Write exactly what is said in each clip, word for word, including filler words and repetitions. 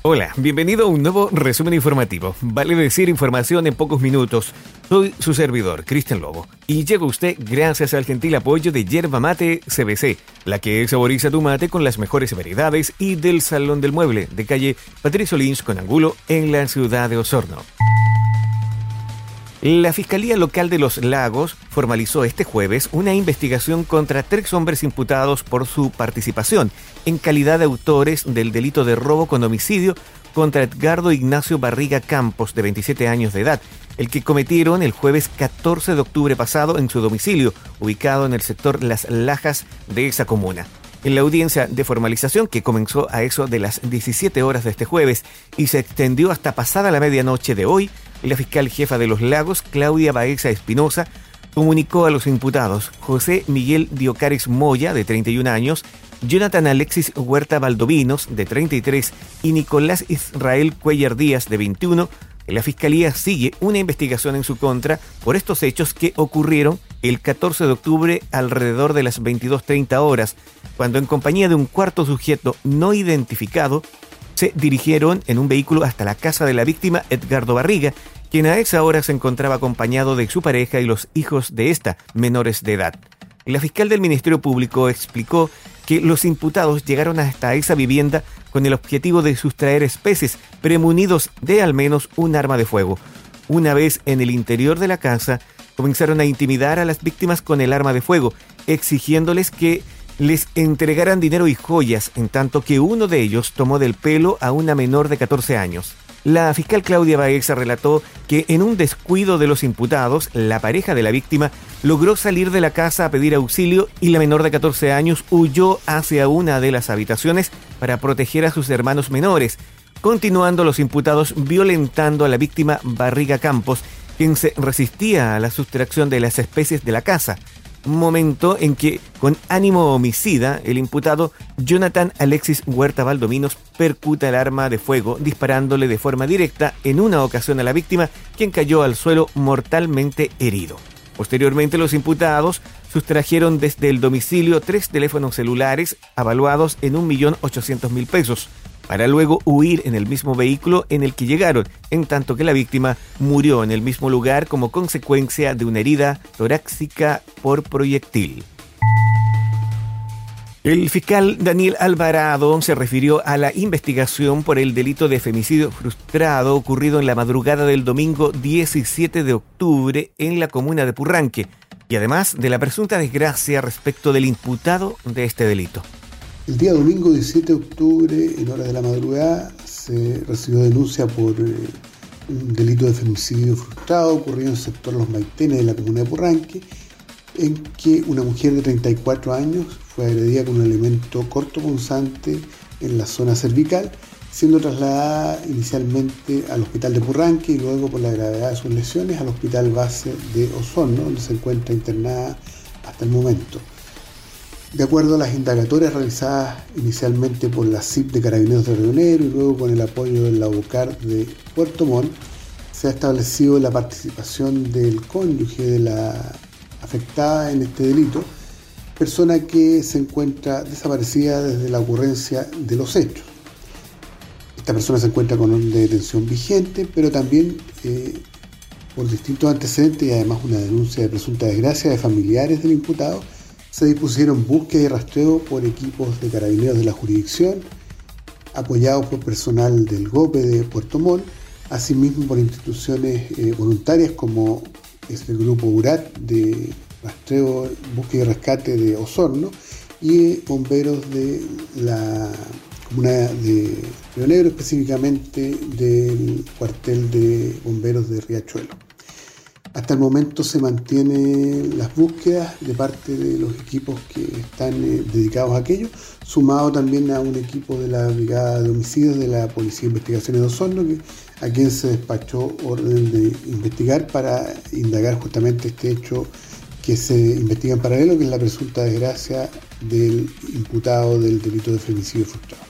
Hola, bienvenido a un nuevo resumen informativo. Vale decir información en pocos minutos. Soy su servidor, Cristian Lobo, y llega usted gracias al gentil apoyo de Yerba Mate C B C, la que saboriza tu mate con las mejores variedades, y del Salón del Mueble, de calle Patricio Lynch con Angulo, en la ciudad de Osorno. La Fiscalía Local de Los Lagos formalizó este jueves una investigación contra tres hombres imputados por su participación en calidad de autores del delito de robo con homicidio contra Edgardo Ignacio Barriga Campos, de veintisiete años de edad, el que cometieron el jueves catorce de octubre pasado en su domicilio, ubicado en el sector Las Lajas de esa comuna. En la audiencia de formalización, que comenzó a eso de las diecisiete horas de este jueves y se extendió hasta pasada la medianoche de hoy, la fiscal jefa de Los Lagos, Claudia Baeza Espinosa, comunicó a los imputados José Miguel Diocares Moya, de treinta y un años, Jonathan Alexis Huerta Valdovinos, de treinta y tres, y Nicolás Israel Cuellar Díaz, de veintiuno, que la Fiscalía sigue una investigación en su contra por estos hechos que ocurrieron el catorce de octubre alrededor de las veintidós treinta horas, cuando en compañía de un cuarto sujeto no identificado, se dirigieron en un vehículo hasta la casa de la víctima, Edgardo Barriga, quien a esa hora se encontraba acompañado de su pareja y los hijos de esta, menores de edad. La fiscal del Ministerio Público explicó que los imputados llegaron hasta esa vivienda con el objetivo de sustraer especies, premunidos de al menos un arma de fuego. Una vez en el interior de la casa, comenzaron a intimidar a las víctimas con el arma de fuego, exigiéndoles que les entregaran dinero y joyas, en tanto que uno de ellos tomó del pelo a una menor de catorce años. La fiscal Claudia Baeza relató que en un descuido de los imputados, la pareja de la víctima logró salir de la casa a pedir auxilio y la menor de catorce años huyó hacia una de las habitaciones para proteger a sus hermanos menores, continuando los imputados violentando a la víctima Barriga Campos, quien se resistía a la sustracción de las especies de la casa. Momento en que, con ánimo homicida, el imputado Jonathan Alexis Huerta Valdominos percuta el arma de fuego, disparándole de forma directa en una ocasión a la víctima, quien cayó al suelo mortalmente herido. Posteriormente, los imputados sustrajeron desde el domicilio tres teléfonos celulares avaluados en un millón ochocientos mil pesos, para luego huir en el mismo vehículo en el que llegaron, en tanto que la víctima murió en el mismo lugar como consecuencia de una herida torácica por proyectil. El fiscal Daniel Alvarado se refirió a la investigación por el delito de femicidio frustrado ocurrido en la madrugada del domingo diecisiete de octubre en la comuna de Purranque, y además de la presunta desgracia respecto del imputado de este delito. El día domingo diecisiete de octubre, en horas de la madrugada, se recibió denuncia por eh, un delito de femicidio frustrado ocurrido en el sector Los Maitenes de la comuna de Purranque, en que una mujer de treinta y cuatro años fue agredida con un elemento cortopunzante en la zona cervical, siendo trasladada inicialmente al hospital de Purranque y luego, por la gravedad de sus lesiones, al hospital base de Osorno, donde se encuentra internada hasta el momento. De acuerdo a las indagatorias realizadas inicialmente por la C I P de Carabineros de Río Negro y luego con el apoyo de la UCAR de Puerto Montt, se ha establecido la participación del cónyuge de la afectada en este delito, persona que se encuentra desaparecida desde la ocurrencia de los hechos. Esta persona se encuentra con orden de detención vigente, pero también eh, por distintos antecedentes y además una denuncia de presunta desgracia de familiares del imputado, se dispusieron búsqueda y rastreo por equipos de carabineros de la jurisdicción, apoyados por personal del G O P E de Puerto Montt, asimismo por instituciones eh, voluntarias como es el grupo U R A T de rastreo, búsqueda y rescate de Osorno y bomberos de la comuna de Río Negro, específicamente del cuartel de bomberos de Riachuelo. Hasta el momento se mantienen las búsquedas de parte de los equipos que están eh, dedicados a aquello, sumado también a un equipo de la Brigada de Homicidios de la Policía de Investigaciones de Osorno, que, a quien se despachó orden de investigar para indagar justamente este hecho que se investiga en paralelo, que es la presunta desgracia del imputado del delito de femicidio frustrado.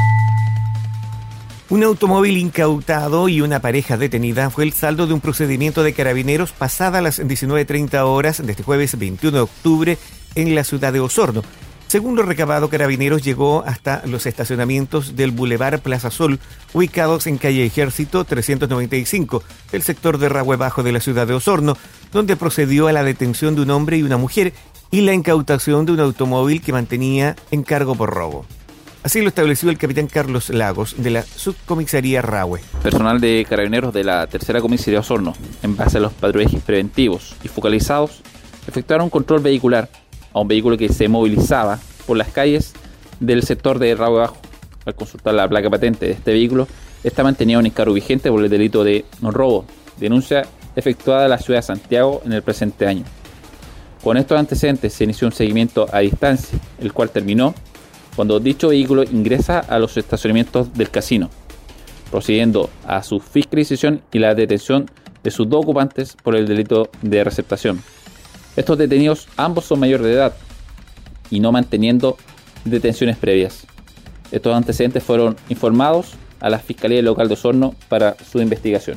Un automóvil incautado y una pareja detenida fue el saldo de un procedimiento de carabineros pasada las diecinueve treinta horas de este jueves veintiuno de octubre en la ciudad de Osorno. Según lo recabado, Carabineros llegó hasta los estacionamientos del Boulevard Plaza Sol, ubicados en calle Ejército trescientos noventa y cinco, del sector de Rahue Bajo de la ciudad de Osorno, donde procedió a la detención de un hombre y una mujer y la incautación de un automóvil que mantenía en cargo por robo. Así lo estableció el capitán Carlos Lagos, de la subcomisaría Rahue. Personal de Carabineros de la tercera comisaría de Osorno, en base a los patrullajes preventivos y focalizados, efectuaron un control vehicular a un vehículo que se movilizaba por las calles del sector de Rahue Bajo. Al consultar la placa patente de este vehículo, esta mantenía un encargo vigente por el delito de robo, denuncia efectuada en la ciudad de Santiago en el presente año. Con estos antecedentes se inició un seguimiento a distancia, el cual terminó cuando dicho vehículo ingresa a los estacionamientos del casino, procediendo a su fiscalización y la detención de sus dos ocupantes por el delito de receptación. Estos detenidos ambos son mayores de edad y no manteniendo detenciones previas. Estos antecedentes fueron informados a la Fiscalía Local de Osorno para su investigación.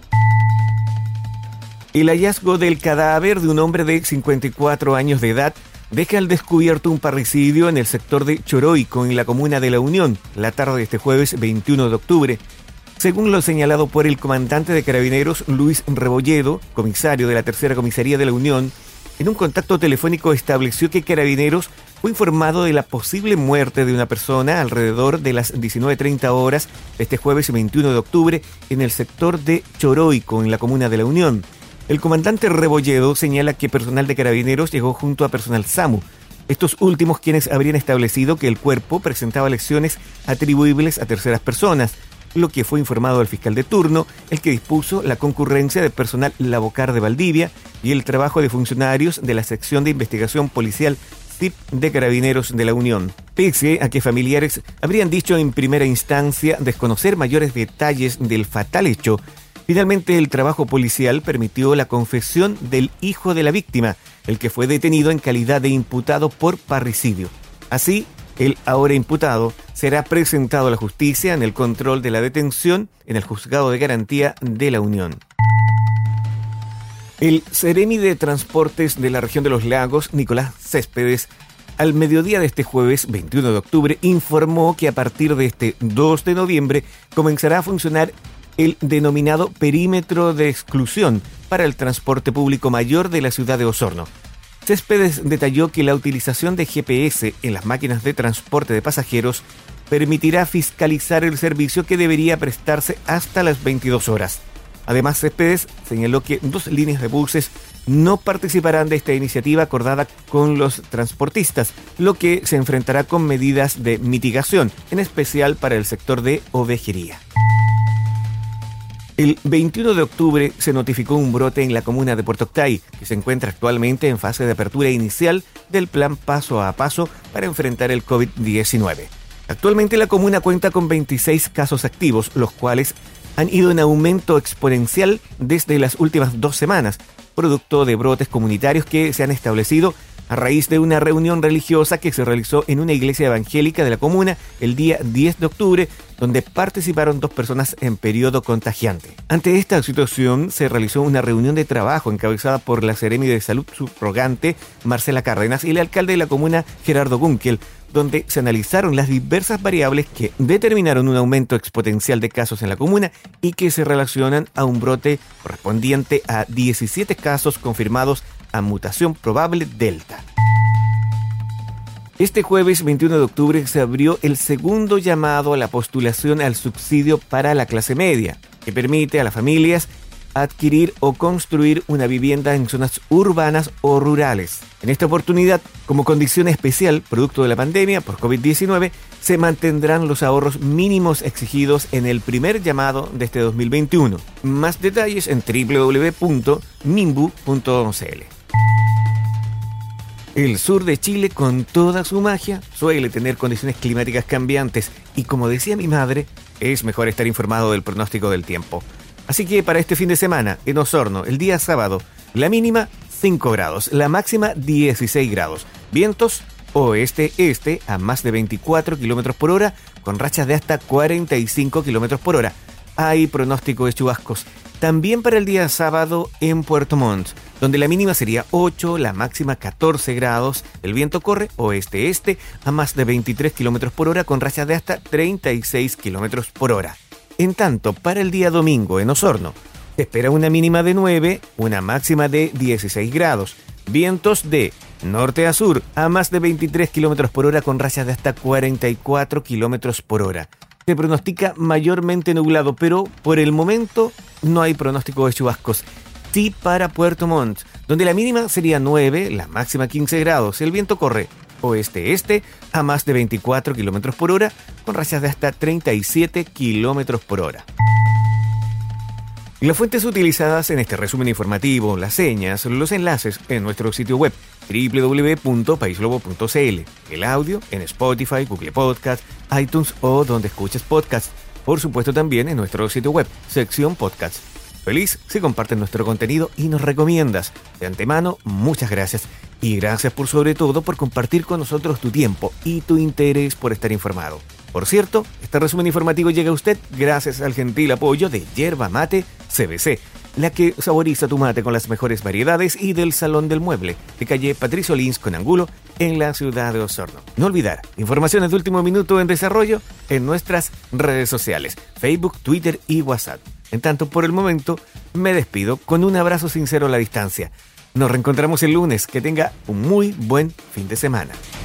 El hallazgo del cadáver de un hombre de cincuenta y cuatro años de edad deja al descubierto un parricidio en el sector de Choroico, en la comuna de La Unión, la tarde de este jueves veintiuno de octubre. Según lo señalado por el comandante de Carabineros, Luis Rebolledo, comisario de la tercera comisaría de La Unión, en un contacto telefónico estableció que Carabineros fue informado de la posible muerte de una persona alrededor de las diecinueve treinta horas de este jueves veintiuno de octubre en el sector de Choroico, en la comuna de La Unión. El comandante Rebolledo señala que personal de Carabineros llegó junto a personal SAMU. Estos últimos quienes habrían establecido que el cuerpo presentaba lesiones atribuibles a terceras personas, lo que fue informado al fiscal de turno, el que dispuso la concurrencia de personal Lavocar de Valdivia y el trabajo de funcionarios de la sección de investigación policial S I P de Carabineros de La Unión. Pese a que familiares habrían dicho en primera instancia desconocer mayores detalles del fatal hecho, finalmente el trabajo policial permitió la confesión del hijo de la víctima, el que fue detenido en calidad de imputado por parricidio. Así, el ahora imputado será presentado a la justicia en el control de la detención en el Juzgado de Garantía de La Unión. El Seremi de Transportes de la región de los Lagos, Nicolás Céspedes, al mediodía de este jueves veintiuno de octubre, informó que a partir de este dos de noviembre comenzará a funcionar el denominado perímetro de exclusión para el transporte público mayor de la ciudad de Osorno. Céspedes detalló que la utilización de G P S en las máquinas de transporte de pasajeros permitirá fiscalizar el servicio que debería prestarse hasta las veintidós horas. Además, Céspedes señaló que dos líneas de buses no participarán de esta iniciativa acordada con los transportistas, lo que se enfrentará con medidas de mitigación, en especial para el sector de ovejería. El veintiuno de octubre se notificó un brote en la comuna de Puerto Octay, que se encuentra actualmente en fase de apertura inicial del plan paso a paso para enfrentar el COVID diecinueve. Actualmente la comuna cuenta con veintiséis casos activos, los cuales han ido en aumento exponencial desde las últimas dos semanas, producto de brotes comunitarios que se han establecido a raíz de una reunión religiosa que se realizó en una iglesia evangélica de la comuna el día diez de octubre, donde participaron dos personas en periodo contagiante. Ante esta situación, se realizó una reunión de trabajo encabezada por la Seremi de Salud subrogante, Marcela Cárdenas, y el alcalde de la comuna, Gerardo Gunkel, donde se analizaron las diversas variables que determinaron un aumento exponencial de casos en la comuna y que se relacionan a un brote correspondiente a diecisiete casos confirmados a mutación probable Delta. Este jueves veintiuno de octubre se abrió el segundo llamado a la postulación al subsidio para la clase media, que permite a las familias adquirir o construir una vivienda en zonas urbanas o rurales. En esta oportunidad, como condición especial, producto de la pandemia por COVID diecinueve, se mantendrán los ahorros mínimos exigidos en el primer llamado de este dos mil veintiuno. Más detalles en doble u doble u doble u punto minbu punto c l. El sur de Chile, con toda su magia, suele tener condiciones climáticas cambiantes y, como decía mi madre, es mejor estar informado del pronóstico del tiempo. Así que para este fin de semana, en Osorno, el día sábado, la mínima cinco grados, la máxima dieciséis grados. Vientos oeste-este a más de veinticuatro kilómetros por hora, con rachas de hasta cuarenta y cinco kilómetros por hora. hay pronóstico de chubascos también para el día sábado en Puerto Montt, donde la mínima sería ocho, la máxima catorce grados. El viento corre oeste-este a más de veintitrés kilómetros por hora con rachas de hasta treinta y seis kilómetros por hora. En tanto, para el día domingo en Osorno, se espera una mínima de nueve, una máxima de dieciséis grados. Vientos de norte a sur a más de veintitrés kilómetros por hora con rachas de hasta cuarenta y cuatro kilómetros por hora. Se pronostica mayormente nublado, pero por el momento no hay pronóstico de chubascos. Sí para Puerto Montt, donde la mínima sería nueve, la máxima quince grados. El viento corre oeste-este a más de veinticuatro kilómetros por hora, con rachas de hasta treinta y siete kilómetros por hora. Las fuentes utilizadas en este resumen informativo, las señas, los enlaces en nuestro sitio web doble u doble u doble u punto país globo punto c l, el audio en Spotify, Google Podcast, iTunes o donde escuches podcast. Por supuesto también en nuestro sitio web, sección podcast. Feliz si compartes nuestro contenido y nos recomiendas. De antemano, muchas gracias. Y gracias por sobre todo por compartir con nosotros tu tiempo y tu interés por estar informado. Por cierto, este resumen informativo llega a usted gracias al gentil apoyo de Yerba Mate C B C, la que saboriza tu mate con las mejores variedades, y del Salón del Mueble, de calle Patricio Lins con Angulo, en la ciudad de Osorno. No olvidar, informaciones de último minuto en desarrollo en nuestras redes sociales, Facebook, Twitter y WhatsApp. En tanto, por el momento, me despido con un abrazo sincero a la distancia. Nos reencontramos el lunes. Que tenga un muy buen fin de semana.